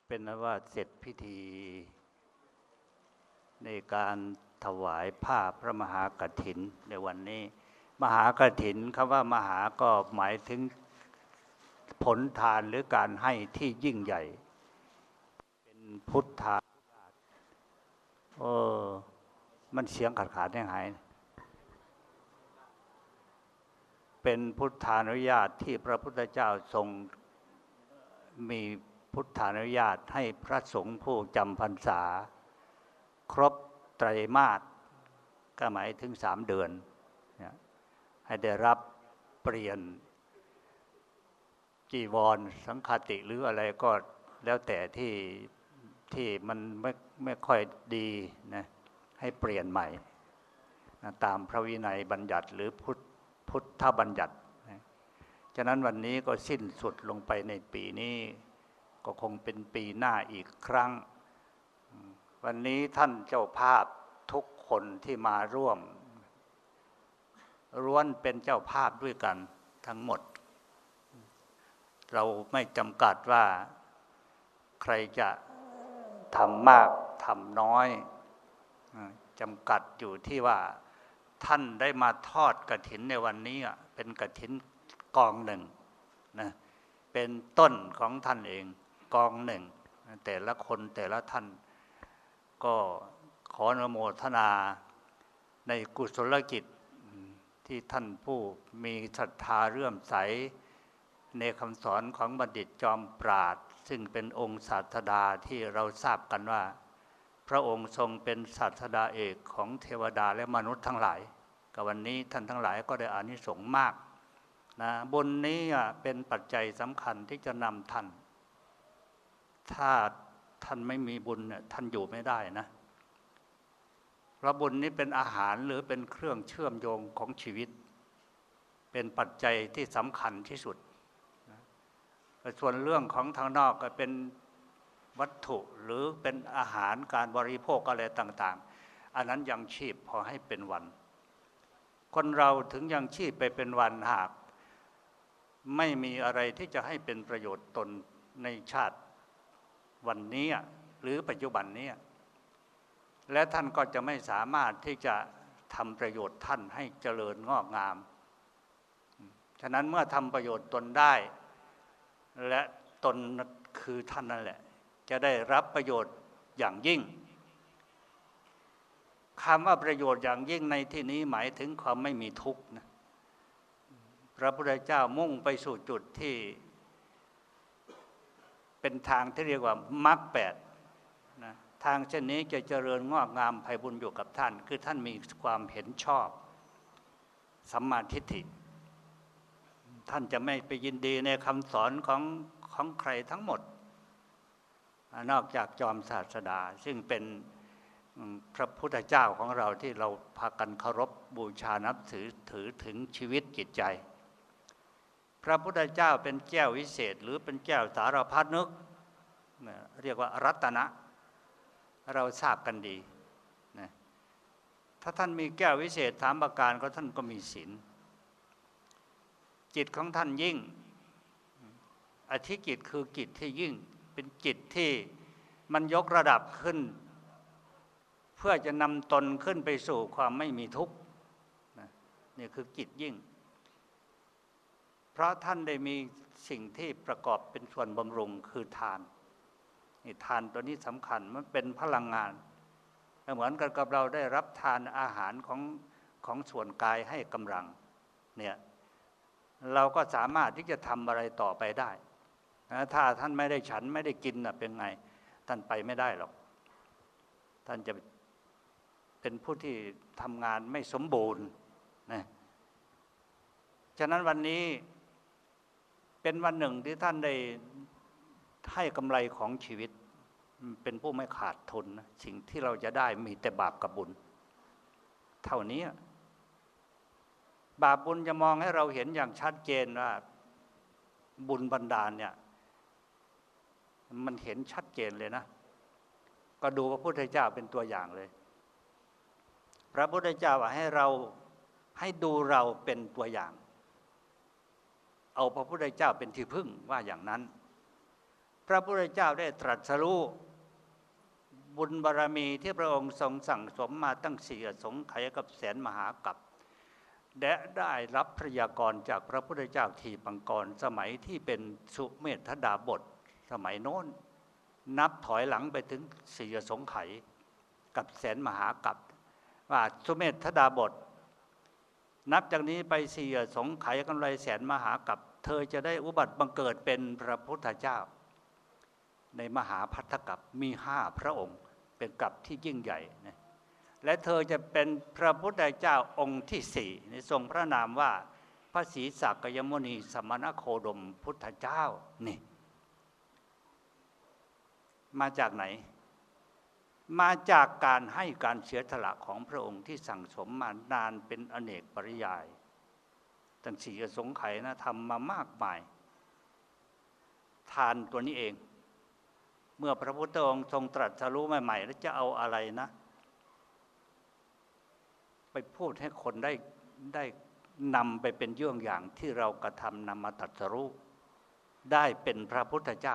เป็นว่าเสร็จพิธีในการถวายผ้าพระมหากฐินในวันนี้มหากฐินคำว่ามหาก็หมายถึงผลทานหรือการให้ที่ยิ่งใหญ่เป็นพุทธามันเสียงขาดหายเป็นพุทธานุญาตที่พระพุทธเจ้าทรงมีพุทธานุญาตให้พระสงฆ์ผู้จำพรรษาครบไตรมาสก็หมายถึง3 เดือนให้ได้รับเปลี่ยนจีวรสังฆติหรืออะไรก็แล้วแต่ที่มันไม่ค่อยดีนะให้เปลี่ยนใหม่นะตามพระวินัยบัญญัติหรือพุทธบัญญัตินะฉะนั้นวันนี้ก็สิ้นสุดลงไปในปีนี้ก็คงเป็นปีหน้าอีกครั้งวันนี้ท่านเจ้าภาพทุกคนที่มาร่วมล้วนเป็นเจ้าภาพด้วยกันทั้งหมดเราไม่จำกัดว่าใครจะทำมากทำน้อยจำกัดอยู่ที่ว่าท่านได้มาทอดกฐินในวันนี้เป็นกฐินกองหนึ่งนะเป็นต้นของท่านเองกองหนึ่งแต่ละคนแต่ละท่านก็ขออนุโมทนาในกุศลกิจที่ท่านผู้มีศรัทธาเลื่อมใสในคำสอนของบัณฑิตจอมปราชญ์ซึ่งเป็นองค์ศาสดาที่เราทราบกันว่าพระองค์ทรงเป็นศาสดาเอกของเทวดาและมนุษย์ทั้งหลายกับวันนี้ท่านทั้งหลายก็ได้อานิสงส์มากนะบุญนี้เป็นปัจจัยสำคัญที่จะนำท่านถ้าท่านไม่มีบุญเนี่ยท่านอยู่ไม่ได้นะเพราะบุญนี้เป็นอาหารหรือเป็นเครื่องเชื่อมโยงของชีวิตเป็นปัจจัยที่สำคัญที่สุดส่วนเรื่องของทางนอกก็เป็นวัตถุหรือเป็นอาหารการบริโภคอะไรต่างๆอันนั้นยังชีพพอให้เป็นวันคนเราถึงยังชีพไปเป็นวันหากไม่มีอะไรที่จะให้เป็นประโยชน์ตนในชาติวันนี้หรือปัจจุบันนี้และท่านก็จะไม่สามารถที่จะทำประโยชน์ท่านให้เจริญงอกงามฉะนั้นเมื่อทำประโยชน์ตนได้และตนคือท่านนั่นแหละจะได้รับประโยชน์อย่างยิ่งคำว่าประโยชน์อย่างยิ่งในที่นี้หมายถึงความไม่มีทุกข์นะพระพุทธเจ้ามุ่งไปสู่จุดที่เป็นทางที่เรียกว่ามรรค8นะทางเช่นนี้จะเจริญงอกงามไพบุญอยู่กับท่านคือท่านมีความเห็นชอบสัมมาทิฏฐิท่านจะไม่ไปยินดีในคำสอนของใครทั้งหมดนอกจากจอมศาสดาซึ่งเป็นพระพุทธเจ้าของเราที่เราพากันเคารพบูชานับถือถึงชีวิตจิตใจพระพุทธเจ้าเป็นแก้ววิเศษหรือเป็นแก้วสารพัดนึกเรียกว่ารัตนะเราทราบกันดีนะถ้าท่านมีแก้ววิเศษ3 ประการก็ท่านก็มีศีลจิตของท่านยิ่งอธิจิตคือจิตที่ยิ่งเป็นจิตที่มันยกระดับขึ้นเพื่อจะนำตนขึ้นไปสู่ความไม่มีทุกข์นี่คือจิตยิ่งเพราะท่านได้มีสิ่งที่ประกอบเป็นส่วนบำรุงคือทานนี่ทานตัวนี้สำคัญมันเป็นพลังงานเหมือนกับเราได้รับทานอาหารของส่วนกายให้กำลังเนี่ยเราก็สามารถที่จะทำอะไรต่อไปได้ถ้าท่านไม่ได้ฉันไม่ได้กินเป็นไงท่านไปไม่ได้หรอกท่านจะเป็นผู้ที่ทำงานไม่สมบูรณ์นะฉะนั้นวันนี้เป็นวันหนึ่งที่ท่านได้ให้กำไรของชีวิตเป็นผู้ไม่ขาดทุนนะสิ่งที่เราจะได้มีแต่บาปกับบุญเท่านี้บาปบุญจะมองให้เราเห็นอย่างชัดเจนว่าบุญบันดาลเนี่ยมันเห็นชัดเจนเลยนะก็ดูพระพุทธเจ้าเป็นตัวอย่างเลยพระพุทธเจ้าให้ดูเราเป็นตัวอย่างเอาพระพุทธเจ้าเป็นที่พึ่งว่าอย่างนั้นพระพุทธเจ้าได้ตรัสรู้บุญบารมีที่พระองค์ทรงสั่งสมมาตั้ง4 อสงไขยกับแสนมหากัปและได้รับพระยากรจากพระพุทธเจ้าทีปังกรสมัยที่เป็นสุเมธดาบทสมัยโน้นนับถอยหลังไปถึง4 อสงไขยกับแสนมหากัปว่าสุเมธดาบทนับจากนี้ไป4 อสงไขยกำไรแสนมหากัปเธอจะได้อุบัติบังเกิดเป็นพระพุทธเจ้าในมหาภัททกัปมี5 พระองค์เป็นกัปที่ยิ่งใหญ่นะและเธอจะเป็นพระพุทธเจ้าองค์ที่4ในทรงพระนามว่าพระศรีสักยมุนีสมณโคดมพุทธเจ้านี่มาจากไหนมาจากการให้การเสียสละของพระองค์ที่สั่งสมมานานเป็นอเนกปริยายตั้ง4 อสงไขยนะทำมามากมายทานตัวนี้เองเมื่อพระพุทธองค์ทรงตรัสรู้ใหม่ๆแล้วจะเอาอะไรนะไปพูดให้คนได้นำไปเป็นเยี่ยงอย่างที่เรากระทำนำมาตรัสรู้ได้เป็นพระพุทธเจ้า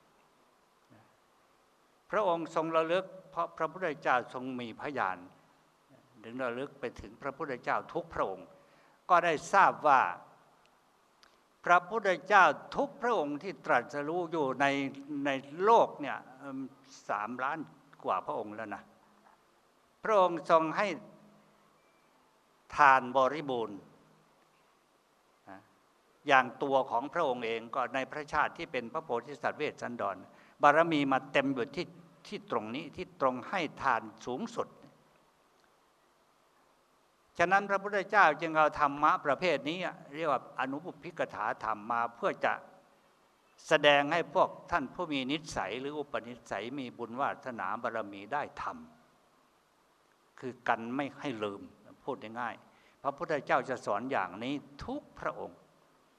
พระองค์ทรงระลึกเพราะพระพุทธเจ้าทรงมีพยานถึงระลึกไปถึงพระพุทธเจ้าทุกพระองค์ก็ได้ทราบว่าพระพุทธเจ้าทุกพระองค์ที่ตรัสรู้อยู่ในโลกเนี่ย3 ล้านกว่าพระองค์แล้วนะพระองค์ทรงให้ทานบริบูรณ์อย่างตัวของพระองค์เองก็ในพระชาติที่เป็นพระโพธิสัตว์เวสสันดรบารมีมาเต็มอยู่ที่ตรงนี้ที่ตรงให้ทานสูงสุดฉะนั้นพระพุทธเจ้าจึงเอาธรรมะประเภทนี้เรียกว่าอนุปุพพิกถาธรรมมาเพื่อจะแสดงให้พวกท่านผู้มีนิสัยหรืออุปนิสัยมีบุญวาสนาบารมีได้ทำคือกันไม่ให้ลืมพูดง่ายๆพระพุทธเจ้าจะสอนอย่างนี้ทุกพระองค์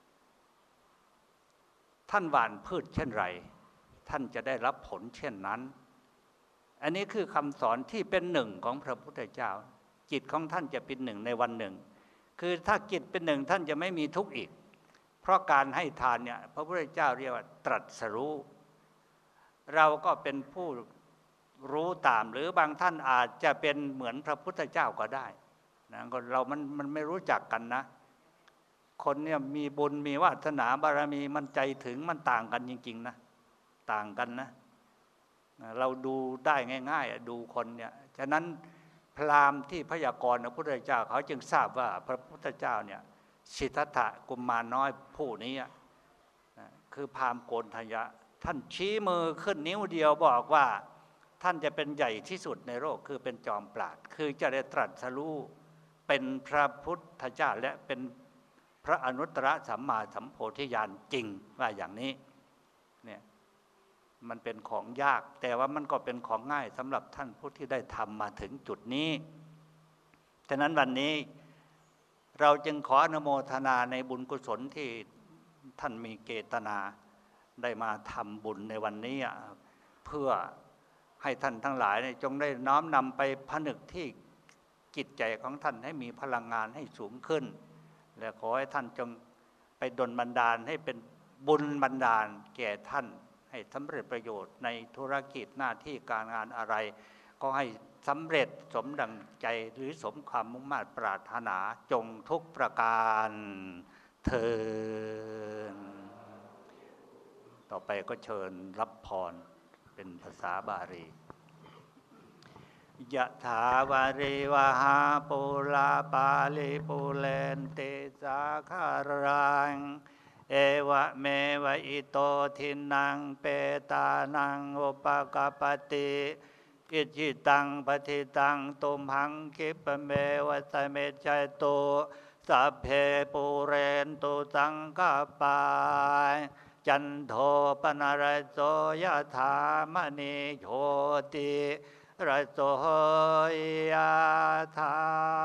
ท่านหว่านพืชเช่นไรท่านจะได้รับผลเช่นนั้นอันนี้คือคำสอนที่เป็นหนึ่งของพระพุทธเจ้าจิตของท่านจะเป็นหนึ่งในวันหนึ่งคือถ้าจิตเป็นหนึ่งท่านจะไม่มีทุกข์อีกเพราะการให้ทานเนี่ยพระพุทธเจ้าเรียกว่าตรัสรู้เราก็เป็นผู้รู้ตามหรือบางท่านอาจจะเป็นเหมือนพระพุทธเจ้าก็ได้นะมันไม่รู้จักกันนะคนเนี่ยมีบุญมีวาสนาบารมีมันใจถึงมันต่างกันจริงๆนะต่างกันนะเราดูได้ง่ายๆดูคนเนี่ยฉะนั้นพราหมณ์ที่พยากรณ์พระพุทธเจ้าเขาจึงทราบว่าพระพุทธเจ้าเนี่ยสิทธัตถะกุมารน้อยผู้นี้คือพราหมณ์โกณฑยะท่านชี้มือขึ้นนิ้วเดียวบอกว่าท่านจะเป็นใหญ่ที่สุดในโลกคือเป็นจอมปราชญ์คือจะได้ตรัสรู้เป็นพระพุทธเจ้าและเป็นพระอนุตตรสัมมาสัมโพธิญาณจริงว่าอย่างนี้เนี่ยมันเป็นของยากแต่ว่ามันก็เป็นของง่ายสำหรับท่านผู้ที่ได้ทำมาถึงจุดนี้ฉะนั้นวันนี้เราจึงขออนุโมทนาในบุญกุศลที่ท่านมีเจตนาได้มาทำบุญในวันนี้เพื่อให้ท่านทั้งหลายจงได้น้อมนำไปผนึกที่จิตใจของท่านให้มีพลังงานให้สูงขึ้นและขอให้ท่านจงไปดลบันดาลให้เป็นบุญบันดาลแก่ท่านให้สำเร็จประโยชน์ในธุรกิจหน้าที่การงานอะไรก็ให้สำเร็จสมดังใจหรือสมความมุ่งมั่นปรารถนาจงทุกประการเถิดต่อไปก็เชิญรับพรเป็นภาษาบาลียะถาวาริวหาปุราปาลิปุเรนติสาคารังเอวะเมวะอิโตทินังเปตานังอุปกปติกิจิตังปฏิตังตุมหังคิปเมวะสเมจัยโตสัพเพปุเรนตุสังกปาจันโทปนรสโสยถามณีโชติรสโสยถา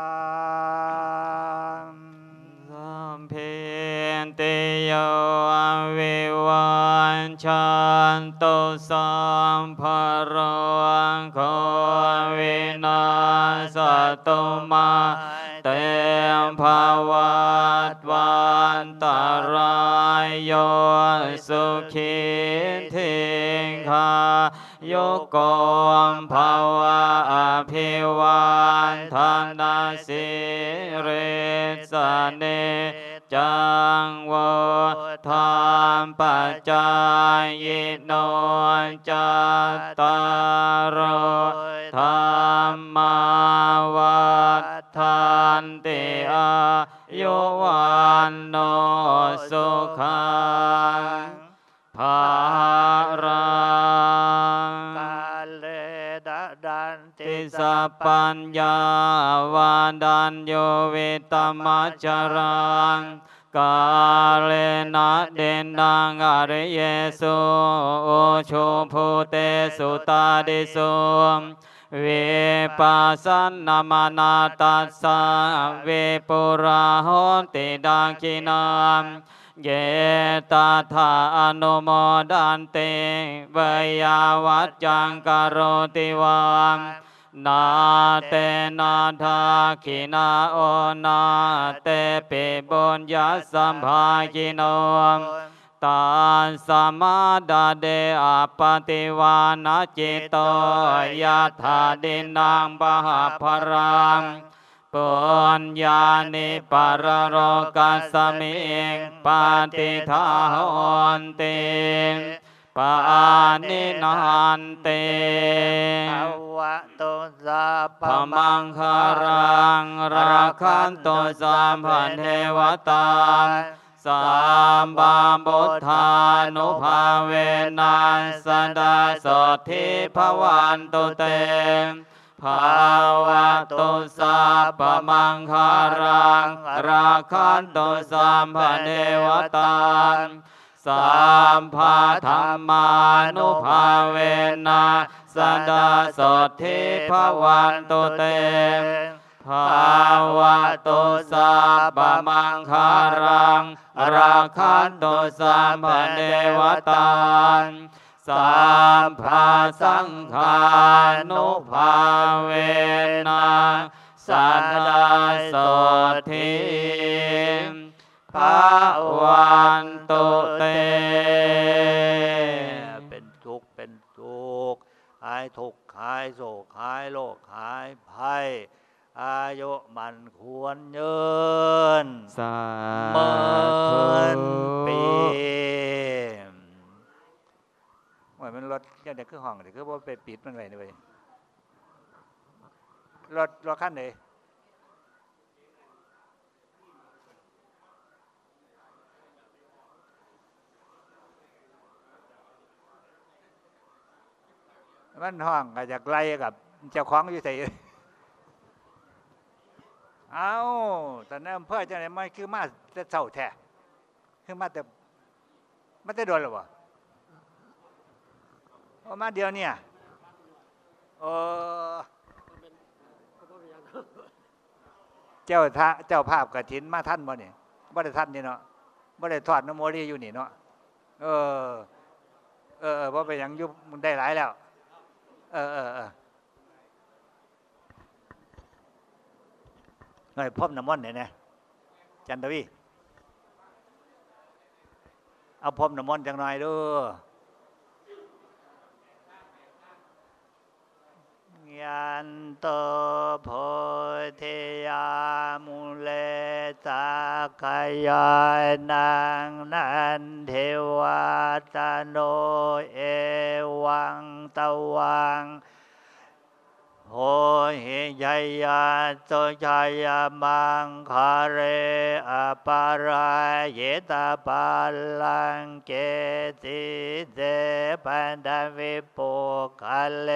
สัมเพติโยวิวันชันตุสัมภโรโควินาสตุมาเตมภวัตวันตรายโยสุขีทิทิคายุโกมภาวะอภิวันทานาสิเรสเนจังโวธรรมปัจจายโนจัตตารโอธรรมาวัฏันติอายุวันโนสุขังภารังกาเลดะดันติสัพพัญญาวาดัญโยวิตมัจจรังกาเลนะเดนังอริเยสุโอโชภูเตสุตาดิสุวิปัสสนามานาตัสสะเวปุราโหติดาคินามเยตถาอนุโมดันเตเวยาวัจจังกโรติวามนาเตนาทาคินาโอนาเตปิบุญญาสัมภาคิโนตาสมาดาเดอปติวานาจิตโตยัตถาดินังปหาภรังปุญญาณิปรโรกัสสมิงปฏิทาหนติปานินันเตภวะโตสัพพมังคารังราคันโตสัมพันเทวตาสัมบาบุทธานุภาเวนัสสดาสดทิภวันตุเตภาวะโตสัพพมังคารังราคันโตสัมพันเทวตาสัมภาธรรมานุภาเวนัสสดาสดทิภวันตุเตภาวะโตสัพพมังคารังราคันโตสัมพันเทวตาสัมภาสังฆานุภาเวนัสสดาสดทิภวันตุเตเป็นทุกข์เป็นสุขหายทุกข์หายโศกหายโรคหายภัยอายุมันควรยืนสาธุปีว่ามันรถยังเด็กคือห้องเด็กคือว่าไปปิดมันไว้เลยรถขั้นไหนมันห้องก็จะไกลกับเจ้าของอยู่ใส่เอาแต่นั่นเพื่อจะไหนไม่คือมาจะเศร้าแท้คือมาแต่โดนหรอวะมาเดียวเนี่ยเจ้าภาพกฐินมาท่านบ่เนี่ยบ่ได้ท่านนี่เนาะบ่ได้ทอดน้ำโมลีอยู่นี่เนาะบ่ไปยังยุบมันได้หลายแล้วหน่อยพบน้ำมันเนี่ยนะจันทวีเอาพบน้ำมันจังหน่อยดูยันโตโพธิยามุเลสากายนังนันเทวตโนเอวังตวังโหหิยยาโตชายมังคาเรอปารายตาปาลังเกติเตปันดาวิปุคะเล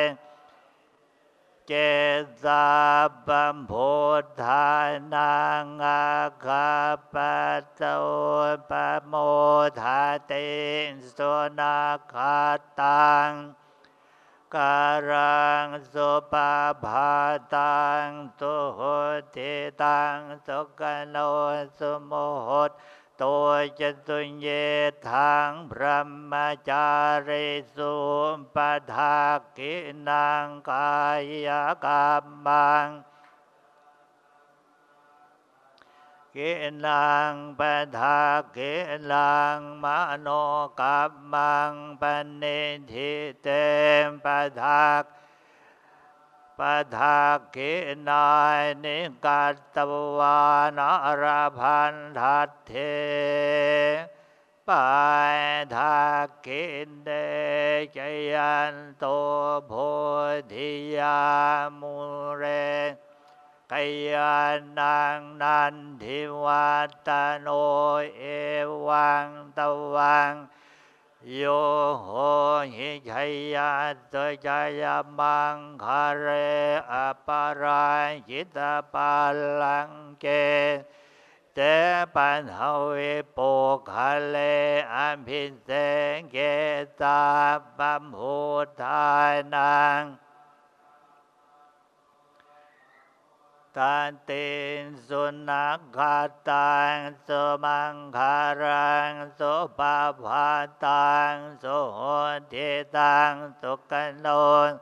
เจตาบัมโพธานังอาคาปะโตปะโมทาติสุนาคาตังการังสุปาภาตังตุโหติตังสุกโนสุโมโหตโตจตุเยทังพรหมจาริสุปทากินังกายกรรมังกินังปะทากินังมโนกัมมังปณิทิเตปะทาปะทากินายนิกัตตวานอรพันทัตเถปายทากินเดจยันโตโพธิยามุเรกยานังนันทิวัตโนเอวังตวังโยโหหิชัยยะตจายมังคาเรอปารายจิตาปาลังเกเตปันหาวิปุคะเลอัมพิเสเกตาปัมพุทานังตันติสุนัขขาตังสุมังคารังสุปาภาตังสุโหติตังสุกันโน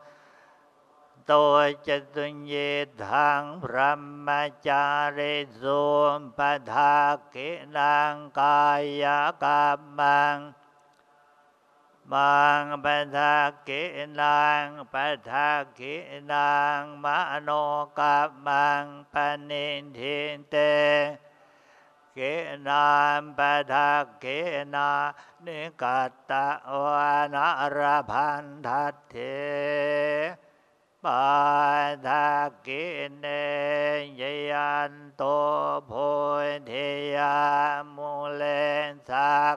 ตัวจตุญเยทังพระมจาริสุปทากินังกายกรรมังมังปทากินังปทากินังมโนกัมมังปณิทิเตกินังปทากินานิกัตตวานอรพันทัตเถปาทากินเนยยันโตโพธิยามุเลสัก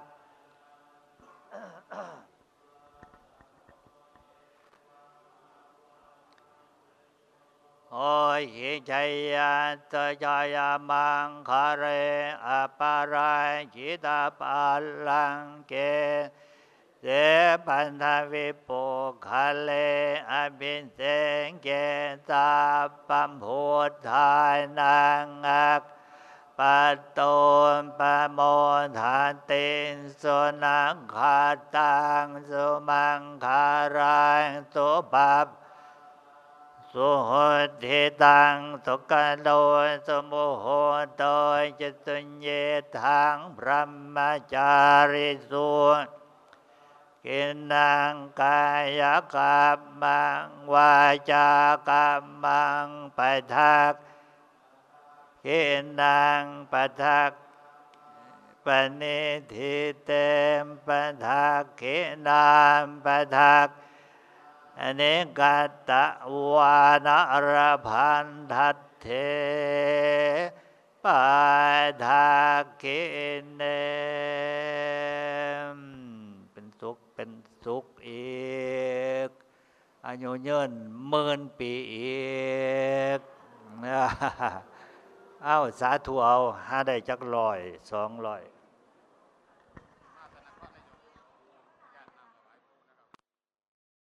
โอหิชัยยะตจายมังคาเรอปารายจิตาปาลังเกเสปันทวิปุคะเลอภิเสงเกตาปัมพุทธานังอักปัตโตปโมทันติสุนัขขาตังสุมังคารังสุปัปสุโหติตังสุกันโดสุโมโหโตจตุญเยทังพระมจาริสุกินังกายกรรมังวาจากรรมังปะทักกินังปะทักปณิทิเตปะทักกินังปะทักอเนกัตตวานอรพันทัตเถปาทากิเนเป็นสุขอีกอายุยืน10,000 ปีอีกเอาสาธุเอาหาได้จัก100 200